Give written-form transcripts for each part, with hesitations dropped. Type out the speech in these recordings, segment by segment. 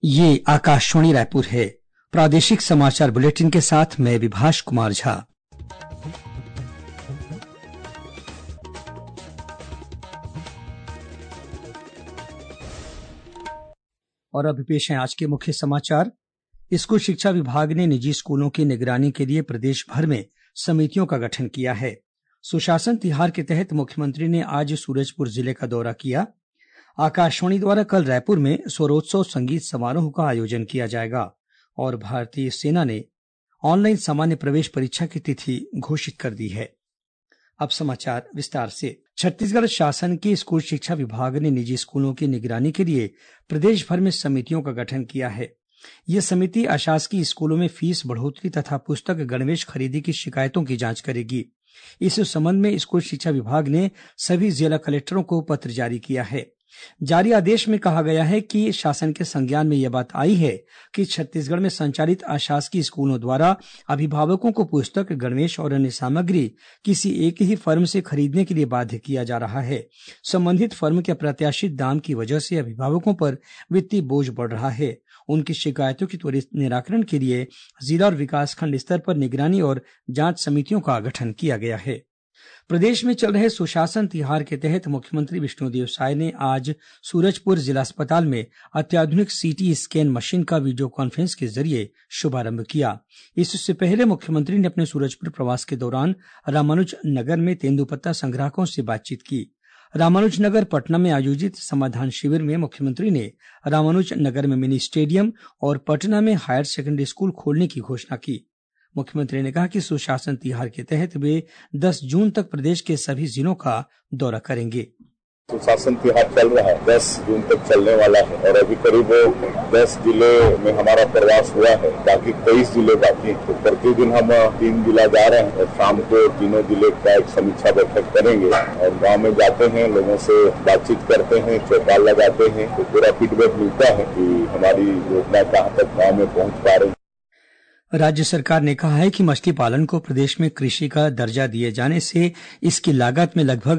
ये आकाशवाणी रायपुर है। प्रादेशिक समाचार बुलेटिन के साथ मैं विभाष कुमार झा। और अभी पेश है आज के मुख्य समाचार। स्कूल शिक्षा विभाग ने निजी स्कूलों की निगरानी के लिए प्रदेश भर में समितियों का गठन किया है। सुशासन तिहार के तहत मुख्यमंत्री ने आज सूरजपुर जिले का दौरा किया। आकाशवाणी द्वारा कल रायपुर में स्वरोत्सव संगीत समारोह का आयोजन किया जाएगा और भारतीय सेना ने ऑनलाइन सामान्य प्रवेश परीक्षा की तिथि घोषित कर दी है। अब समाचार विस्तार से। छत्तीसगढ़ शासन के स्कूल शिक्षा विभाग ने निजी स्कूलों की निगरानी के लिए प्रदेश भर में समितियों का गठन किया है। यह समिति अशासकीय स्कूलों में फीस बढ़ोतरी तथा पुस्तक गणवेश खरीदी की शिकायतों की जांच करेगी। इस संबंध में स्कूल शिक्षा विभाग ने सभी जिला कलेक्टरों को पत्र जारी किया है। जारी आदेश में कहा गया है कि शासन के संज्ञान में यह बात आई है कि छत्तीसगढ़ में संचालित अशासकीय स्कूलों द्वारा अभिभावकों को पुस्तक गणवेश और अन्य सामग्री किसी एक ही फर्म से खरीदने के लिए बाध्य किया जा रहा है। संबंधित फर्म के अप्रत्याशित दाम की वजह से अभिभावकों पर वित्तीय बोझ बढ़ रहा है। उनकी शिकायतों के त्वरित निराकरण के लिए जिला और विकासखंड स्तर पर निगरानी और जांच समितियों का गठन किया गया है। प्रदेश में चल रहे सुशासन तिहार के तहत मुख्यमंत्री विष्णुदेव साय ने आज सूरजपुर जिला अस्पताल में अत्याधुनिक सीटी स्कैन मशीन का वीडियो कॉन्फ्रेंस के जरिए शुभारंभ किया। इससे पहले मुख्यमंत्री ने अपने सूरजपुर प्रवास के दौरान रामानुज नगर में तेंदुपत्ता संग्राहकों से बातचीत की। रामानुज नगर पटना में आयोजित समाधान शिविर में मुख्यमंत्री ने रामानुज नगर में मिनी स्टेडियम और पटना में हायर सेकेंडरी स्कूल खोलने की घोषणा की। मुख्यमंत्री ने कहा कि सुशासन तिहार के तहत वे 10 जून तक प्रदेश के सभी जिलों का दौरा करेंगे। सुशासन तिहार चल रहा है, 10 जून तक चलने वाला है और अभी करीब 10 जिले में हमारा प्रवास हुआ है, बाकी 23 जिले बाकी हैं। तो प्रतिदिन हम 3 जिला जा रहे हैं और शाम को तीनों जिले का एक समीक्षा बैठक करेंगे और गांव में जाते हैं, लोगों से बातचीत करते हैं, चौपाल लगाते हैं, तो पूरा फीडबैक मिलता है कि हमारी योजना कहाँ तक गाँव में पहुँच पा रही है। राज्य सरकार ने कहा है कि मछली पालन को प्रदेश में कृषि का दर्जा दिए जाने से इसकी लागत में लगभग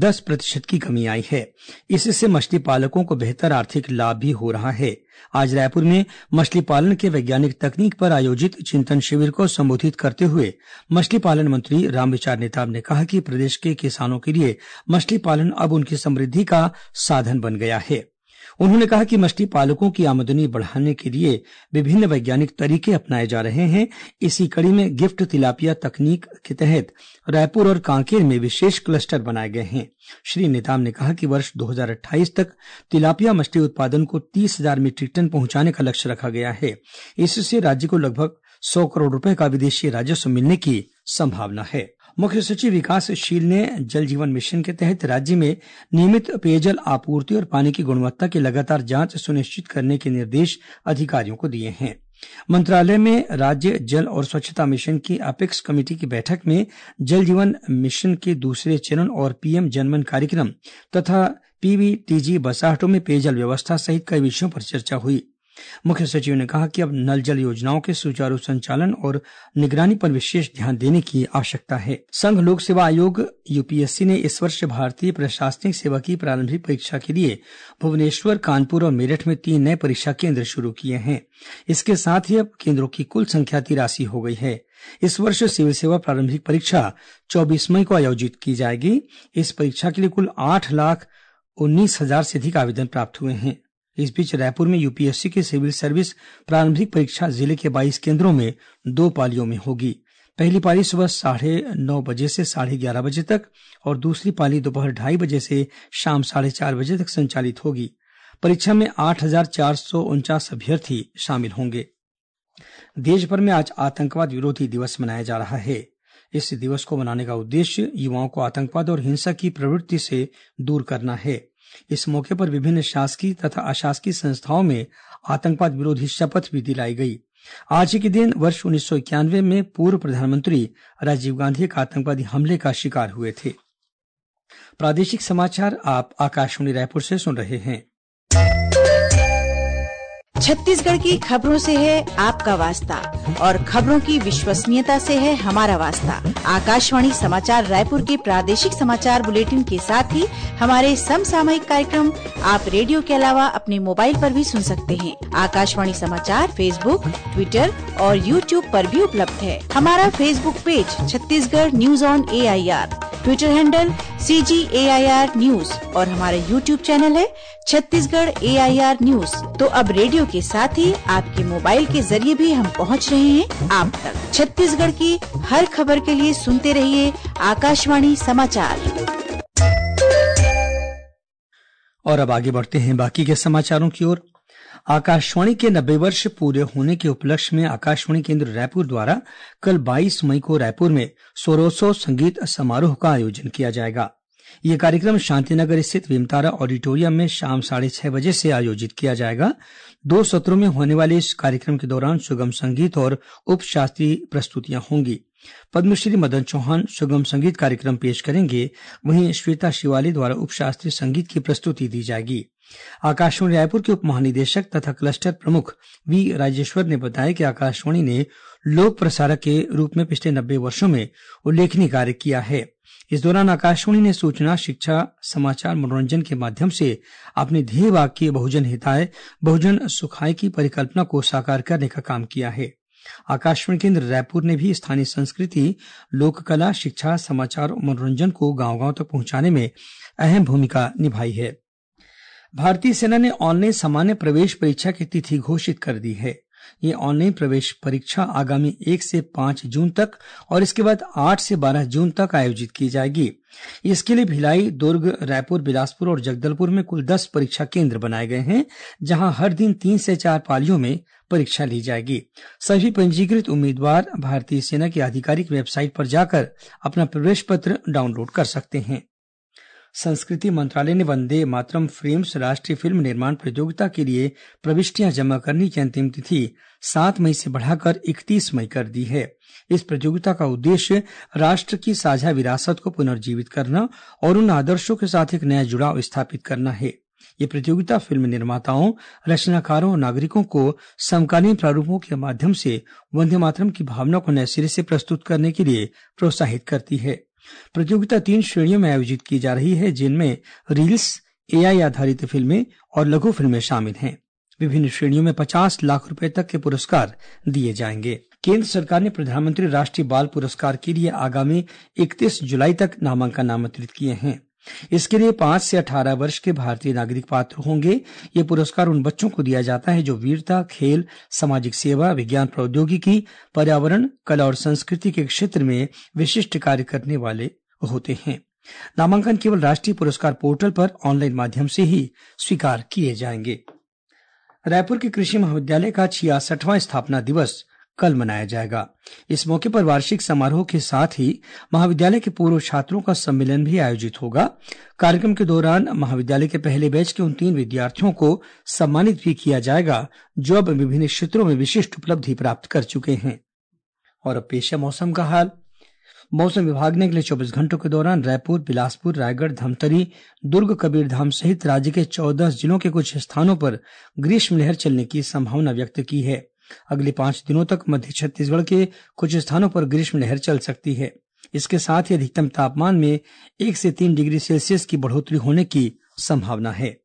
10% की कमी आई है। इससे मछली पालकों को बेहतर आर्थिक लाभ भी हो रहा है। आज रायपुर में मछली पालन के वैज्ञानिक तकनीक पर आयोजित चिंतन शिविर को संबोधित करते हुए मछली पालन मंत्री रामविचार नेताम ने कहा कि प्रदेश के किसानों के लिए मछली पालन अब उनकी समृद्धि का साधन बन गया है। उन्होंने कहा कि मछली पालकों की आमदनी बढ़ाने के लिए विभिन्न वैज्ञानिक तरीके अपनाए जा रहे हैं। इसी कड़ी में गिफ्ट तिलापिया तकनीक के तहत रायपुर और कांकेर में विशेष क्लस्टर बनाए गए हैं। श्री नेताम ने कहा कि वर्ष 2028 तक तिलापिया मछली उत्पादन को 30,000 मीट्रिक टन पहुंचाने का लक्ष्य रखा गया है। इससे राज्य को लगभग 100 करोड़ रुपए का विदेशी राजस्व मिलने की संभावना है। मुख्य सचिव विकासशील ने जल जीवन मिशन के तहत राज्य में नियमित पेयजल आपूर्ति और पानी की गुणवत्ता की लगातार जांच सुनिश्चित करने के निर्देश अधिकारियों को दिए हैं। मंत्रालय में राज्य जल और स्वच्छता मिशन की अपेक्स कमेटी की बैठक में जल जीवन मिशन के दूसरे चरण और पीएम जनमन कार्यक्रम तथा पीवीटीजी बसाहटों में पेयजल व्यवस्था सहित कई विषयों पर चर्चा हुई। मुख्य सचिव ने कहा कि अब नल जल योजनाओं के सुचारू संचालन और निगरानी पर विशेष ध्यान देने की आवश्यकता है। संघ लोक सेवा आयोग यूपीएससी ने इस वर्ष भारतीय प्रशासनिक सेवा की प्रारंभिक परीक्षा के लिए भुवनेश्वर, कानपुर और मेरठ में 3 नए परीक्षा केंद्र शुरू किए हैं। इसके साथ ही अब केंद्रों की कुल संख्या 83 हो गई है। इस वर्ष सिविल सेवा प्रारंभिक परीक्षा 24 मई को आयोजित की जाएगी। इस परीक्षा के लिए कुल 8,19,000 से अधिक आवेदन प्राप्त हुए हैं। इस बीच रायपुर में यूपीएससी की सिविल सर्विस प्रारंभिक परीक्षा जिले के 22 केंद्रों में 2 पालियों में होगी। पहली पाली सुबह 9:30 बजे से 11:30 बजे तक और दूसरी पाली दोपहर 2:30 बजे से शाम 4:30 बजे तक संचालित होगी। परीक्षा में 8,449 अभ्यर्थी शामिल होंगे। देश भर में आज आतंकवाद विरोधी दिवस मनाया जा रहा है। इस दिवस को मनाने का उद्देश्य युवाओं को आतंकवाद और हिंसा की प्रवृत्ति से दूर करना है। इस मौके पर विभिन्न शासकीय तथा अशासकीय संस्थाओं में आतंकवाद विरोधी शपथ भी दिलाई गई। आज ही के दिन वर्ष 1991 में पूर्व प्रधानमंत्री राजीव गांधी एक आतंकवादी हमले का शिकार हुए थे। प्रादेशिक समाचार आप आकाशवाणी रायपुर से सुन रहे हैं। छत्तीसगढ़ की खबरों से है आपका वास्ता और खबरों की विश्वसनीयता से है हमारा वास्ता। आकाशवाणी समाचार रायपुर के प्रादेशिक समाचार बुलेटिन के साथ ही हमारे समसामयिक कार्यक्रम आप रेडियो के अलावा अपने मोबाइल पर भी सुन सकते हैं। आकाशवाणी समाचार फेसबुक, ट्विटर और यूट्यूब पर भी उपलब्ध है। हमारा Facebook page Chhattisgarh news on AIR, Twitter handle CGAIR news और हमारा यूट्यूब चैनल है छत्तीसगढ़ AIR न्यूज। तो अब रेडियो के साथ ही आपके मोबाइल के जरिए भी हम पहुंच रहे हैं आप तक। छत्तीसगढ़ की हर खबर के लिए सुनते रहिए आकाशवाणी समाचार। और अब आगे बढ़ते हैं बाकी के समाचारों की ओर। आकाशवाणी के 90 वर्ष पूरे होने के उपलक्ष्य में आकाशवाणी केंद्र रायपुर द्वारा कल 22 मई को रायपुर में स्वरोत्सव संगीत समारोह का आयोजन किया जाएगा। यह कार्यक्रम शांतिनगर स्थित विमतारा ऑडिटोरियम में शाम 6:30 बजे से आयोजित किया जाएगा। 2 सत्रों में होने वाले इस कार्यक्रम के दौरान सुगम संगीत और उपशास्त्रीय प्रस्तुतियां होंगी। पद्मश्री मदन चौहान सुगम संगीत कार्यक्रम पेश करेंगे, वहीं श्वेता शिवाली द्वारा उपशास्त्रीय संगीत की प्रस्तुति दी जाएगी। आकाशवाणी रायपुर के उप महानिदेशक तथा क्लस्टर प्रमुख वी राजेश्वर ने बताया कि आकाशवाणी ने लोक प्रसारक के रूप में पिछले 90 वर्षों में उल्लेखनीय कार्य किया है। इस दौरान आकाशवाणी ने सूचना, शिक्षा, समाचार, मनोरंजन के माध्यम से अपने ध्येय वाक्य बहुजन हिताय बहुजन सुखाय की परिकल्पना को साकार करने का काम किया है। आकाशवाणी केंद्र रायपुर ने भी स्थानीय संस्कृति, लोक कला, शिक्षा, समाचार और मनोरंजन को गांव-गांव तक पहुंचाने में अहम भूमिका निभाई है। भारतीय सेना ने ऑनलाइन सामान्य प्रवेश परीक्षा की तिथि घोषित कर दी है। ये ऑनलाइन प्रवेश परीक्षा आगामी 1 से 5 जून तक और इसके बाद 8 से 12 जून तक आयोजित की जाएगी। इसके लिए भिलाई, दुर्ग, रायपुर, बिलासपुर और जगदलपुर में कुल 10 परीक्षा केंद्र बनाए गए हैं, जहां हर दिन 3 से 4 पालियों में परीक्षा ली जाएगी। सभी पंजीकृत उम्मीदवार भारतीय सेना की आधिकारिक वेबसाइट पर जाकर अपना प्रवेश पत्र डाउनलोड कर सकते हैं। संस्कृति मंत्रालय ने वंदे मातरम फ्रेम्स राष्ट्रीय फिल्म निर्माण प्रतियोगिता के लिए प्रविष्टियां जमा करने की अंतिम तिथि 7 मई से बढ़ाकर 31 मई कर दी है। इस प्रतियोगिता का उद्देश्य राष्ट्र की साझा विरासत को पुनर्जीवित करना और उन आदर्शों के साथ एक नया जुड़ाव स्थापित करना है। ये प्रतियोगिता फिल्म निर्माताओं, रचनाकारों और नागरिकों को समकालीन प्रारूपों के माध्यम से वंदे मातरम की भावना को नए सिरे से प्रस्तुत करने के लिए प्रोत्साहित करती है। प्रतियोगिता 3 श्रेणियों में आयोजित की जा रही है, जिनमें रील्स, AI आधारित फिल्में और लघु फिल्में शामिल हैं। विभिन्न श्रेणियों में 50 लाख रुपए तक के पुरस्कार दिए जाएंगे। केंद्र सरकार ने प्रधानमंत्री राष्ट्रीय बाल पुरस्कार के लिए आगामी 31 जुलाई तक नामांकन आमंत्रित किए हैं। इसके लिए 5 से 18 वर्ष के भारतीय नागरिक पात्र होंगे। ये पुरस्कार उन बच्चों को दिया जाता है जो वीरता, खेल, सामाजिक सेवा, विज्ञान प्रौद्योगिकी, पर्यावरण, कला और संस्कृति के क्षेत्र में विशिष्ट कार्य करने वाले होते हैं। नामांकन केवल राष्ट्रीय पुरस्कार पोर्टल पर ऑनलाइन माध्यम से ही स्वीकार किए जाएंगे। रायपुर के कृषि महाविद्यालय का 66वां स्थापना दिवस कल मनाया जाएगा। इस मौके पर वार्षिक समारोह के साथ ही महाविद्यालय के पूर्व छात्रों का सम्मेलन भी आयोजित होगा। कार्यक्रम के दौरान महाविद्यालय के पहले बैच के उन 3 विद्यार्थियों को सम्मानित भी किया जाएगा जो अब विभिन्न क्षेत्रों में विशिष्ट उपलब्धि प्राप्त कर चुके हैं। और अब पेश है मौसम का हाल। मौसम विभाग ने अगले 24 घंटों के दौरान रायपुर, बिलासपुर, रायगढ़, धमतरी, दुर्ग, कबीरधाम सहित राज्य के 14 जिलों के कुछ स्थानों पर ग्रीष्म लहर चलने की संभावना व्यक्त की है। अगले 5 दिनों तक मध्य छत्तीसगढ़ के कुछ स्थानों पर ग्रीष्म लहर चल सकती है। इसके साथ ही अधिकतम तापमान में 1 से 3 डिग्री सेल्सियस की बढ़ोतरी होने की संभावना है।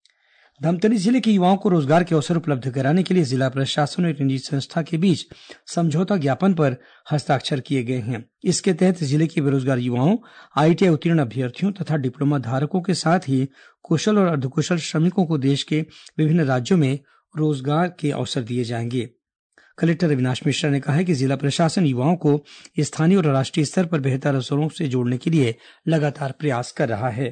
धमतरी जिले के युवाओं को रोजगार के अवसर उपलब्ध कराने के लिए जिला प्रशासन और निजी संस्था के बीच समझौता ज्ञापन पर हस्ताक्षर किए गए हैं। इसके तहत जिले के बेरोजगार युवाओं, ITI उत्तीर्ण अभ्यर्थियों तथा डिप्लोमा धारकों के साथ ही कुशल और अर्धकुशल श्रमिकों को देश के विभिन्न राज्यों में रोजगार के अवसर दिए जाएंगे। कलेक्टर अविनाश मिश्रा ने कहा है कि जिला प्रशासन युवाओं को स्थानीय और राष्ट्रीय स्तर पर बेहतर अवसरों से जोड़ने के लिए लगातार प्रयास कर रहा है।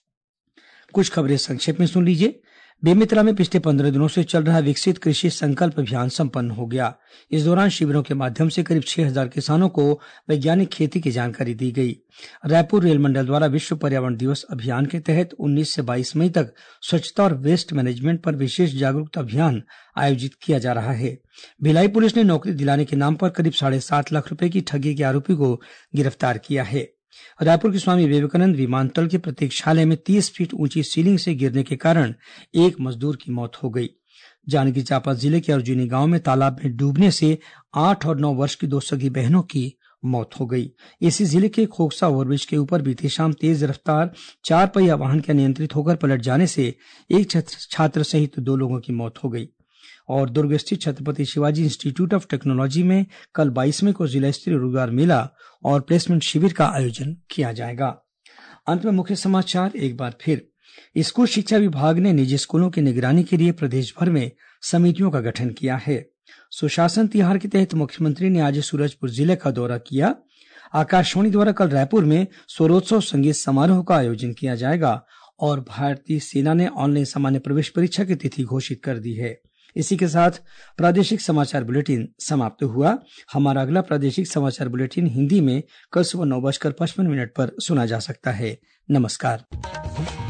कुछ खबरें संक्षेप में सुन लीजिए। बेमेतरा में पिछले 15 दिनों से चल रहा विकसित कृषि संकल्प अभियान संपन्न हो गया। इस दौरान शिविरों के माध्यम से करीब 6000 किसानों को वैज्ञानिक खेती की जानकारी दी गई। रायपुर रेल मंडल द्वारा विश्व पर्यावरण दिवस अभियान के तहत 19 से 22 मई तक स्वच्छता और वेस्ट मैनेजमेंट पर विशेष जागरूकता अभियान आयोजित किया जा रहा है। भिलाई पुलिस ने नौकरी दिलाने के नाम पर करीब 7.5 लाख रुपए की ठगी के आरोपी को गिरफ्तार किया है। रायपुर के स्वामी विवेकानंद विमानतल के प्रतीक्षालय में 30 फीट ऊंची सीलिंग से गिरने के कारण एक मजदूर की मौत हो गई। जांजगीर चांपा जिले के अर्जुनी गांव में तालाब में डूबने से 8 और 9 वर्ष की 2 सगी बहनों की मौत हो गई। इसी जिले के खोखसा ओवरब्रिज के ऊपर बीती शाम तेज रफ्तार 4 पहिया वाहन के अनियंत्रित होकर पलट जाने से एक छात्र सहित 2 लोगों की मौत हो गई। और दुर्ग स्थित Chhatrapati Shivaji institute of technology में कल 22वें को जिला स्तरीय रोजगार मेला और प्लेसमेंट शिविर का आयोजन किया जाएगा। अंत में मुख्य समाचार एक बार फिर। स्कूल शिक्षा विभाग ने निजी स्कूलों की निगरानी के लिए प्रदेश भर में समितियों का गठन किया है। सुशासन तिहार के तहत मुख्यमंत्री ने आज सूरजपुर जिले का दौरा किया। आकाशवाणी द्वारा कल रायपुर में स्वरोत्सव संगीत समारोह का आयोजन किया जाएगा और भारतीय सेना ने ऑनलाइन सामान्य प्रवेश परीक्षा की तिथि घोषित कर दी है। इसी के साथ प्रादेशिक समाचार बुलेटिन समाप्त हुआ। हमारा अगला प्रादेशिक समाचार बुलेटिन हिंदी में कल सुबह 9:55 पर सुना जा सकता है। नमस्कार।